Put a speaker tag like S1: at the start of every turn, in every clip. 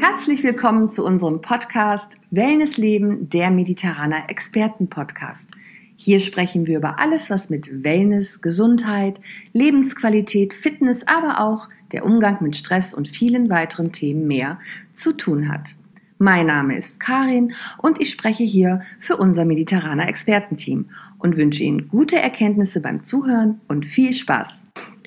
S1: Herzlich willkommen zu unserem Podcast Wellnessleben, der Mediterraner Experten-Podcast. Hier sprechen wir über alles, was mit Wellness, Gesundheit, Lebensqualität, Fitness, aber auch der Umgang mit Stress und vielen weiteren Themen mehr zu tun hat. Mein Name ist Karin und ich spreche hier für unser Mediterraner Expertenteam und wünsche Ihnen gute Erkenntnisse beim Zuhören und viel Spaß.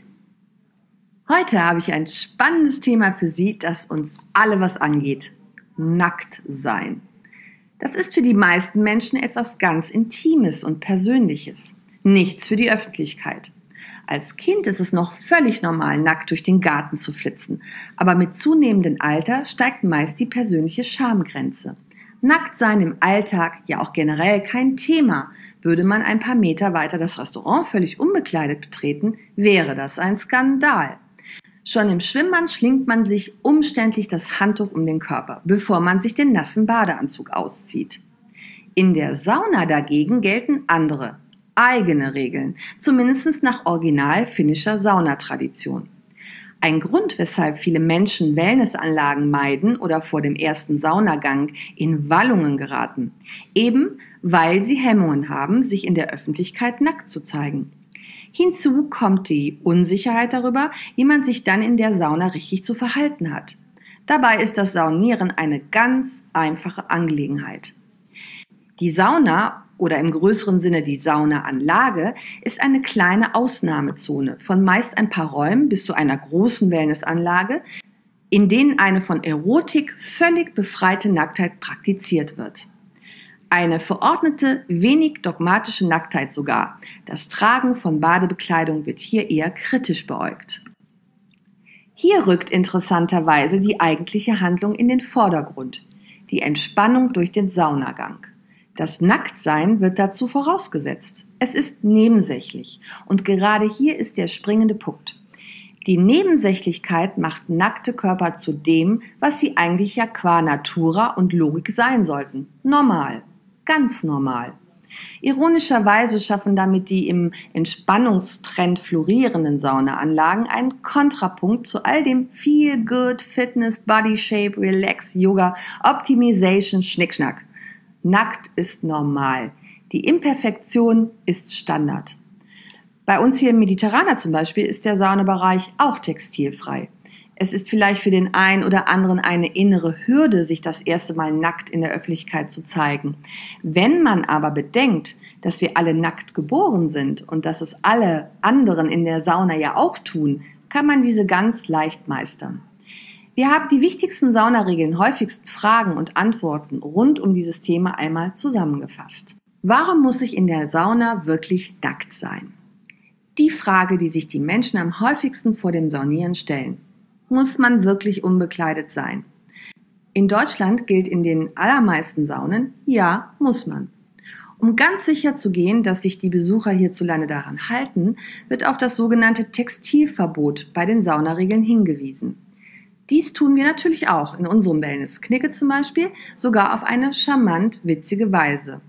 S1: Heute habe ich ein spannendes Thema für Sie, das uns alle was angeht. Nackt sein. Das ist für die meisten Menschen etwas ganz Intimes und Persönliches. Nichts für die Öffentlichkeit. Als Kind ist es noch völlig normal, nackt durch den Garten zu flitzen. Aber mit zunehmendem Alter steigt meist die persönliche Schamgrenze. Nacktsein im Alltag, ja auch generell kein Thema. Würde man ein paar Meter weiter das Restaurant völlig unbekleidet betreten, wäre das ein Skandal. Schon im Schwimmbad schlingt man sich umständlich das Handtuch um den Körper, bevor man sich den nassen Badeanzug auszieht. In der Sauna dagegen gelten andere, eigene Regeln, zumindest nach original finnischer Saunatradition. Ein Grund, weshalb viele Menschen Wellnessanlagen meiden oder vor dem ersten Saunagang in Wallungen geraten, eben weil sie Hemmungen haben, sich in der Öffentlichkeit nackt zu zeigen. Hinzu kommt die Unsicherheit darüber, wie man sich dann in der Sauna richtig zu verhalten hat. Dabei ist das Saunieren eine ganz einfache Angelegenheit. Die Sauna oder im größeren Sinne die Saunaanlage ist eine kleine Ausnahmezone von meist ein paar Räumen bis zu einer großen Wellnessanlage, in denen eine von Erotik völlig befreite Nacktheit praktiziert wird. Eine verordnete, wenig dogmatische Nacktheit sogar. Das Tragen von Badebekleidung wird hier eher kritisch beäugt. Hier rückt interessanterweise die eigentliche Handlung in den Vordergrund, die Entspannung durch den Saunagang. Das Nacktsein wird dazu vorausgesetzt. Es ist nebensächlich und gerade hier ist der springende Punkt. Die Nebensächlichkeit macht nackte Körper zu dem, was sie eigentlich ja qua Natura und Logik sein sollten. Normal. Ganz normal. Ironischerweise schaffen damit die im Entspannungstrend florierenden Saunaanlagen einen Kontrapunkt zu all dem Feel Good, Fitness, Body Shape, Relax, Yoga, Optimization, Schnickschnack. Nackt ist normal. Die Imperfektion ist Standard. Bei uns hier im Mediterraner zum Beispiel ist der Saunabereich auch textilfrei. Es ist vielleicht für den einen oder anderen eine innere Hürde, sich das erste Mal nackt in der Öffentlichkeit zu zeigen. Wenn man aber bedenkt, dass wir alle nackt geboren sind und dass es alle anderen in der Sauna ja auch tun, kann man diese ganz leicht meistern. Wir haben die wichtigsten Saunaregeln, häufigsten Fragen und Antworten rund um dieses Thema einmal zusammengefasst. Warum muss ich in der Sauna wirklich nackt sein? Die Frage, die sich die Menschen am häufigsten vor dem Saunieren stellen. Muss man wirklich unbekleidet sein? In Deutschland gilt in den allermeisten Saunen, ja, muss man. Um ganz sicher zu gehen, dass sich die Besucher hierzulande daran halten, wird auf das sogenannte Textilverbot bei den Saunaregeln hingewiesen. Dies tun wir natürlich auch in unserem Wellness Knicke zum Beispiel, sogar auf eine charmant witzige Weise.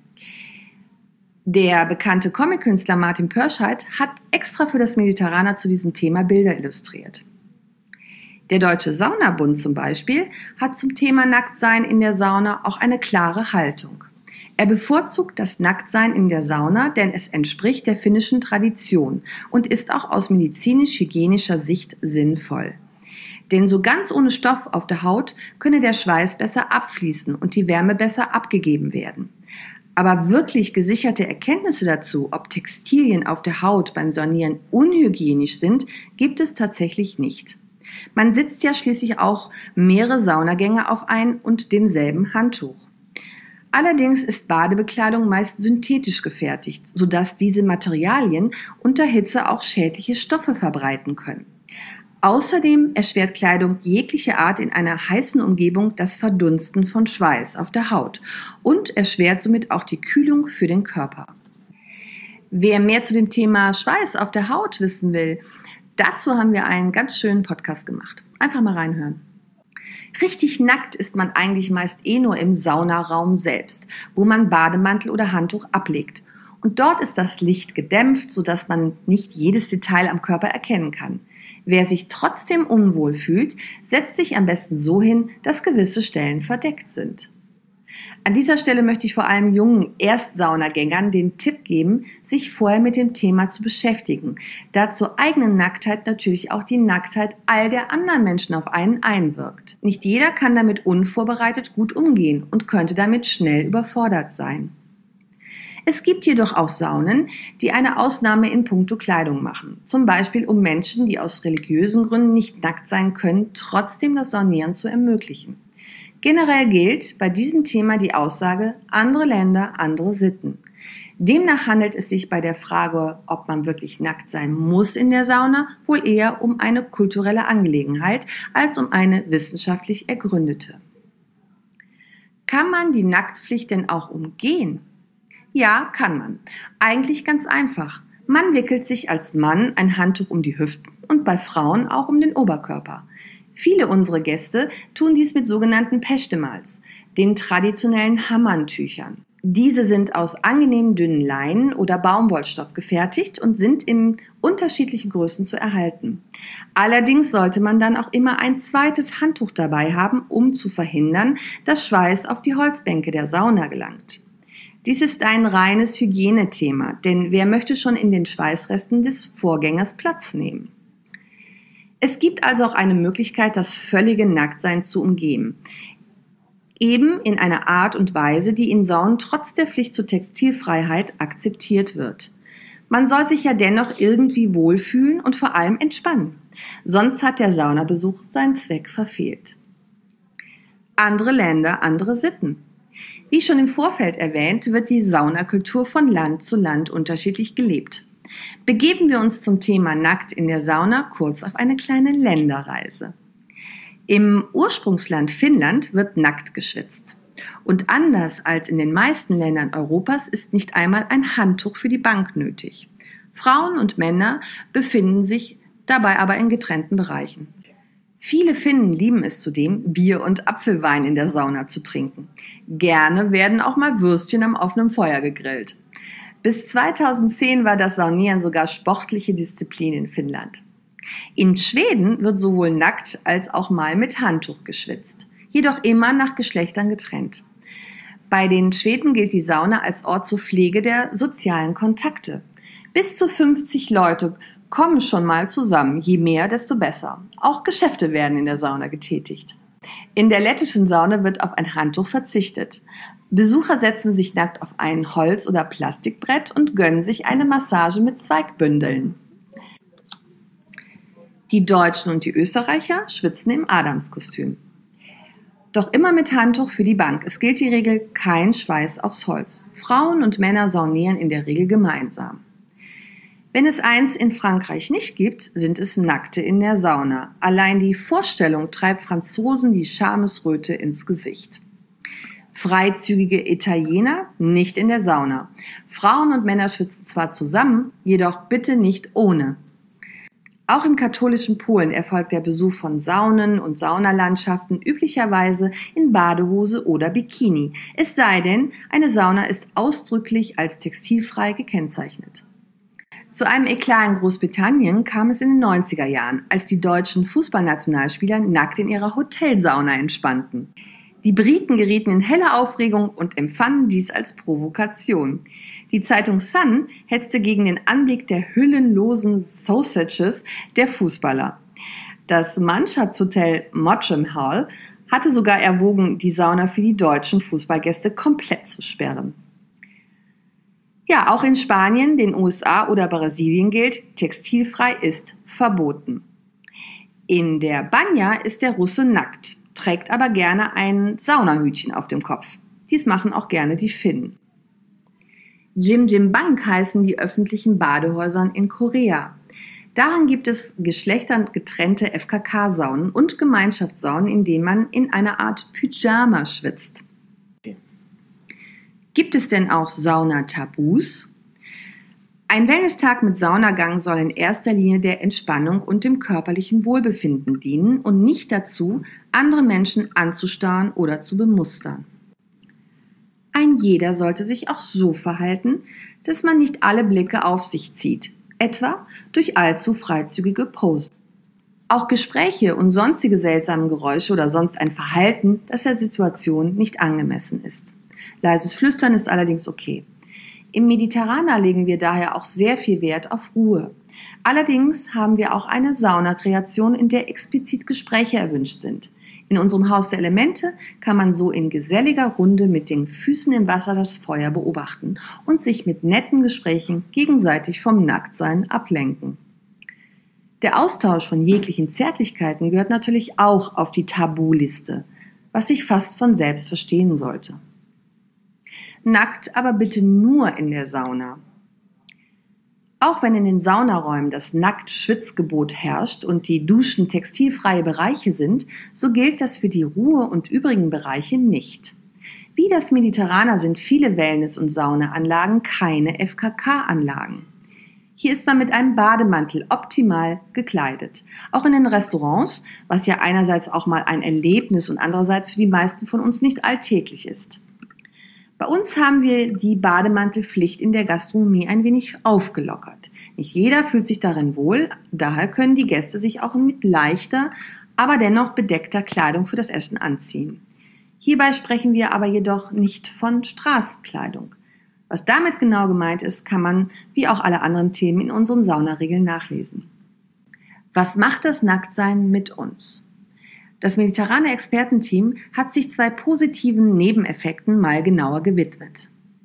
S1: Der bekannte Comic-Künstler Martin Pörscheid hat extra für das Mediterraner zu diesem Thema Bilder illustriert. Der Deutsche Saunabund zum Beispiel hat zum Thema Nacktsein in der Sauna auch eine klare Haltung. Er bevorzugt das Nacktsein in der Sauna, denn es entspricht der finnischen Tradition und ist auch aus medizinisch-hygienischer Sicht sinnvoll. Denn so ganz ohne Stoff auf der Haut könne der Schweiß besser abfließen und die Wärme besser abgegeben werden. Aber wirklich gesicherte Erkenntnisse dazu, ob Textilien auf der Haut beim Saunieren unhygienisch sind, gibt es tatsächlich nicht. Man sitzt ja schließlich auch mehrere Saunagänge auf ein und demselben Handtuch. Allerdings ist Badebekleidung meist synthetisch gefertigt, sodass diese Materialien unter Hitze auch schädliche Stoffe verbreiten können. Außerdem erschwert Kleidung jeglicher Art in einer heißen Umgebung das Verdunsten von Schweiß auf der Haut und erschwert somit auch die Kühlung für den Körper. Wer mehr zu dem Thema Schweiß auf der Haut wissen will, dazu haben wir einen ganz schönen Podcast gemacht. Einfach mal reinhören. Richtig nackt ist man eigentlich meist nur im Saunaraum selbst, wo man Bademantel oder Handtuch ablegt. Und dort ist das Licht gedämpft, sodass man nicht jedes Detail am Körper erkennen kann. Wer sich trotzdem unwohl fühlt, setzt sich am besten so hin, dass gewisse Stellen verdeckt sind. An dieser Stelle möchte ich vor allem jungen Erstsaunagängern den Tipp geben, sich vorher mit dem Thema zu beschäftigen, da zur eigenen Nacktheit natürlich auch die Nacktheit all der anderen Menschen auf einen einwirkt. Nicht jeder kann damit unvorbereitet gut umgehen und könnte damit schnell überfordert sein. Es gibt jedoch auch Saunen, die eine Ausnahme in puncto Kleidung machen. Zum Beispiel, um Menschen, die aus religiösen Gründen nicht nackt sein können, trotzdem das Saunieren zu ermöglichen. Generell gilt bei diesem Thema die Aussage, andere Länder, andere Sitten. Demnach handelt es sich bei der Frage, ob man wirklich nackt sein muss in der Sauna, wohl eher um eine kulturelle Angelegenheit als um eine wissenschaftlich ergründete. Kann man die Nacktpflicht denn auch umgehen? Ja, kann man. Eigentlich ganz einfach. Man wickelt sich als Mann ein Handtuch um die Hüften und bei Frauen auch um den Oberkörper. Viele unserer Gäste tun dies mit sogenannten Peschtemals, den traditionellen Hammern-Tüchern. Diese sind aus angenehm dünnen Leinen oder Baumwollstoff gefertigt und sind in unterschiedlichen Größen zu erhalten. Allerdings sollte man dann auch immer ein zweites Handtuch dabei haben, um zu verhindern, dass Schweiß auf die Holzbänke der Sauna gelangt. Dies ist ein reines Hygienethema, denn wer möchte schon in den Schweißresten des Vorgängers Platz nehmen? Es gibt also auch eine Möglichkeit, das völlige Nacktsein zu umgehen. Eben in einer Art und Weise, die in Saunen trotz der Pflicht zur Textilfreiheit akzeptiert wird. Man soll sich ja dennoch irgendwie wohlfühlen und vor allem entspannen. Sonst hat der Saunabesuch seinen Zweck verfehlt. Andere Länder, andere Sitten. Wie schon im Vorfeld erwähnt, wird die Saunakultur von Land zu Land unterschiedlich gelebt. Begeben wir uns zum Thema Nackt in der Sauna kurz auf eine kleine Länderreise. Im Ursprungsland Finnland wird nackt geschwitzt. Und anders als in den meisten Ländern Europas ist nicht einmal ein Handtuch für die Bank nötig. Frauen und Männer befinden sich dabei aber in getrennten Bereichen. Viele Finnen lieben es zudem, Bier und Apfelwein in der Sauna zu trinken. Gerne werden auch mal Würstchen am offenen Feuer gegrillt. Bis 2010 war das Saunieren sogar sportliche Disziplin in Finnland. In Schweden wird sowohl nackt als auch mal mit Handtuch geschwitzt, jedoch immer nach Geschlechtern getrennt. Bei den Schweden gilt die Sauna als Ort zur Pflege der sozialen Kontakte. Bis zu 50 Leute kommen schon mal zusammen, je mehr, desto besser. Auch Geschäfte werden in der Sauna getätigt. In der lettischen Sauna wird auf ein Handtuch verzichtet. Besucher setzen sich nackt auf ein Holz- oder Plastikbrett und gönnen sich eine Massage mit Zweigbündeln. Die Deutschen und die Österreicher schwitzen im Adamskostüm. Doch immer mit Handtuch für die Bank. Es gilt die Regel, kein Schweiß aufs Holz. Frauen und Männer saunieren in der Regel gemeinsam. Wenn es eins in Frankreich nicht gibt, sind es Nackte in der Sauna. Allein die Vorstellung treibt Franzosen die Schamesröte ins Gesicht. Freizügige Italiener nicht in der Sauna. Frauen und Männer schwitzen zwar zusammen, jedoch bitte nicht ohne. Auch im katholischen Polen erfolgt der Besuch von Saunen und Saunalandschaften üblicherweise in Badehose oder Bikini. Es sei denn, eine Sauna ist ausdrücklich als textilfrei gekennzeichnet. Zu einem Eklat in Großbritannien kam es in den 90er Jahren, als die deutschen Fußballnationalspieler nackt in ihrer Hotelsauna entspannten. Die Briten gerieten in helle Aufregung und empfanden dies als Provokation. Die Zeitung Sun hetzte gegen den Anblick der hüllenlosen Sausages der Fußballer. Das Mannschaftshotel Mottram Hall hatte sogar erwogen, die Sauna für die deutschen Fußballgäste komplett zu sperren. Ja, auch in Spanien, den USA oder Brasilien gilt, textilfrei ist verboten. In der Banja ist der Russe nackt, trägt aber gerne ein Saunahütchen auf dem Kopf. Dies machen auch gerne die Finnen. Jimjimbank heißen die öffentlichen Badehäusern in Korea. Daran gibt es geschlechtergetrennte FKK-Saunen und Gemeinschaftssaunen, in denen man in einer Art Pyjama schwitzt. Gibt es denn auch Saunatabus? Ein Wellness-Tag mit Saunagang soll in erster Linie der Entspannung und dem körperlichen Wohlbefinden dienen und nicht dazu, andere Menschen anzustarren oder zu bemustern. Ein jeder sollte sich auch so verhalten, dass man nicht alle Blicke auf sich zieht, etwa durch allzu freizügige Posen. Auch Gespräche und sonstige seltsame Geräusche oder sonst ein Verhalten, das der Situation nicht angemessen ist. Leises Flüstern ist allerdings okay. Im Mediterraner legen wir daher auch sehr viel Wert auf Ruhe. Allerdings haben wir auch eine Saunakreation, in der explizit Gespräche erwünscht sind. In unserem Haus der Elemente kann man so in geselliger Runde mit den Füßen im Wasser das Feuer beobachten und sich mit netten Gesprächen gegenseitig vom Nacktsein ablenken. Der Austausch von jeglichen Zärtlichkeiten gehört natürlich auch auf die Tabuliste, was sich fast von selbst verstehen sollte. Nackt aber bitte nur in der Sauna. Auch wenn in den Saunaräumen das Nackt-Schwitzgebot herrscht und die Duschen textilfreie Bereiche sind, so gilt das für die Ruhe- und übrigen Bereiche nicht. Wie das Mediterraner sind viele Wellness- und Saunaanlagen keine FKK-Anlagen. Hier ist man mit einem Bademantel optimal gekleidet. Auch in den Restaurants, was ja einerseits auch mal ein Erlebnis und andererseits für die meisten von uns nicht alltäglich ist. Bei uns haben wir die Bademantelpflicht in der Gastronomie ein wenig aufgelockert. Nicht jeder fühlt sich darin wohl, daher können die Gäste sich auch mit leichter, aber dennoch bedeckter Kleidung für das Essen anziehen. Hierbei sprechen wir aber jedoch nicht von Straßenkleidung. Was damit genau gemeint ist, kann man, wie auch alle anderen Themen, in unseren Saunaregeln nachlesen. Was macht das Nacktsein mit uns? Das mediterrane Expertenteam hat sich 2 positiven Nebeneffekten mal genauer gewidmet.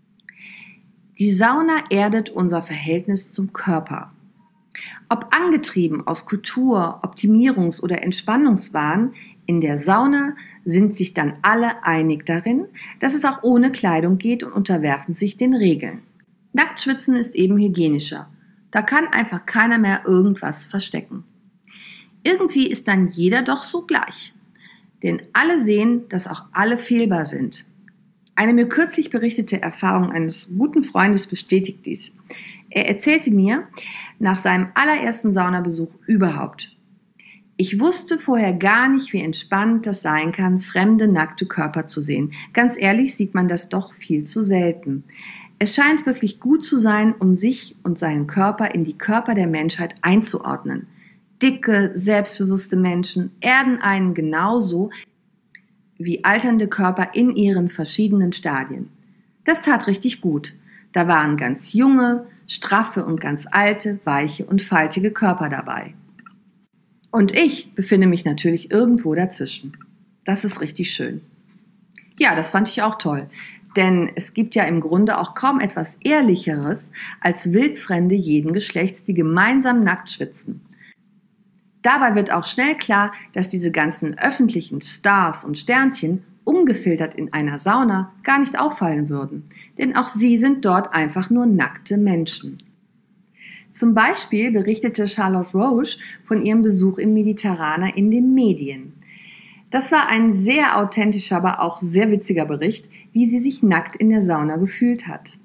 S1: Die Sauna erdet unser Verhältnis zum Körper. Ob angetrieben aus Kultur, Optimierungs- oder Entspannungswahn, in der Sauna sind sich dann alle einig darin, dass es auch ohne Kleidung geht und unterwerfen sich den Regeln. Nacktschwitzen ist eben hygienischer. Da kann einfach keiner mehr irgendwas verstecken. Irgendwie ist dann jeder doch so gleich. Denn alle sehen, dass auch alle fehlbar sind. Eine mir kürzlich berichtete Erfahrung eines guten Freundes bestätigt dies. Er erzählte mir nach seinem allerersten Saunabesuch überhaupt: Ich wusste vorher gar nicht, wie entspannt das sein kann, fremde, nackte Körper zu sehen. Ganz ehrlich sieht man das doch viel zu selten. Es scheint wirklich gut zu sein, um sich und seinen Körper in die Körper der Menschheit einzuordnen. Dicke, selbstbewusste Menschen erden einen genauso wie alternde Körper in ihren verschiedenen Stadien. Das tat richtig gut. Da waren ganz junge, straffe und ganz alte, weiche und faltige Körper dabei. Und ich befinde mich natürlich irgendwo dazwischen. Das ist richtig schön. Ja, das fand ich auch toll. Denn es gibt ja im Grunde auch kaum etwas Ehrlicheres als Wildfremde jeden Geschlechts, die gemeinsam nackt schwitzen. Dabei wird auch schnell klar, dass diese ganzen öffentlichen Stars und Sternchen ungefiltert in einer Sauna gar nicht auffallen würden. Denn auch sie sind dort einfach nur nackte Menschen. Zum Beispiel berichtete Charlotte Roche von ihrem Besuch im Mediterraner in den Medien. Das war ein sehr authentischer, aber auch sehr witziger Bericht, wie sie sich nackt in der Sauna gefühlt hat.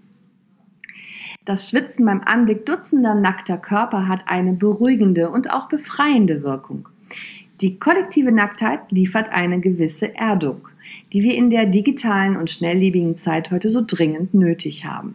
S1: Das Schwitzen beim Anblick dutzender nackter Körper hat eine beruhigende und auch befreiende Wirkung. Die kollektive Nacktheit liefert eine gewisse Erdung, die wir in der digitalen und schnelllebigen Zeit heute so dringend nötig haben.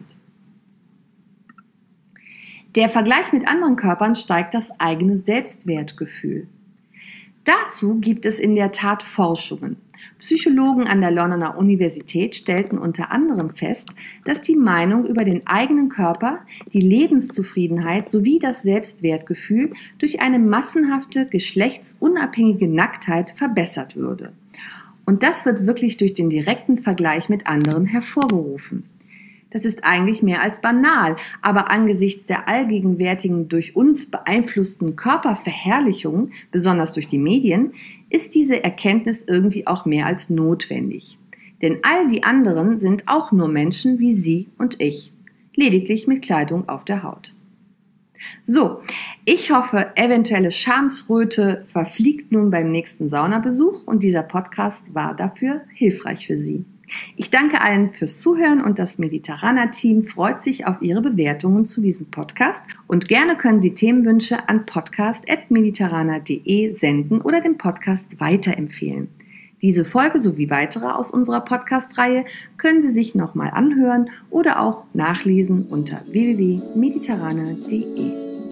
S1: Der Vergleich mit anderen Körpern steigt das eigene Selbstwertgefühl. Dazu gibt es in der Tat Forschungen. Psychologen an der Londoner Universität stellten unter anderem fest, dass die Meinung über den eigenen Körper, die Lebenszufriedenheit sowie das Selbstwertgefühl durch eine massenhafte, geschlechtsunabhängige Nacktheit verbessert würde. Und das wird wirklich durch den direkten Vergleich mit anderen hervorgerufen. Das ist eigentlich mehr als banal, aber angesichts der allgegenwärtigen durch uns beeinflussten Körperverherrlichung, besonders durch die Medien, ist diese Erkenntnis irgendwie auch mehr als notwendig. Denn all die anderen sind auch nur Menschen wie Sie und ich, lediglich mit Kleidung auf der Haut. So, ich hoffe, eventuelle Schamesröte verfliegt nun beim nächsten Saunabesuch und dieser Podcast war dafür hilfreich für Sie. Ich danke allen fürs Zuhören und das Mediterraner-Team freut sich auf Ihre Bewertungen zu diesem Podcast und gerne können Sie Themenwünsche an podcast@mediterraner.de senden oder den Podcast weiterempfehlen. Diese Folge sowie weitere aus unserer Podcast-Reihe können Sie sich nochmal anhören oder auch nachlesen unter www.mediterrane.de.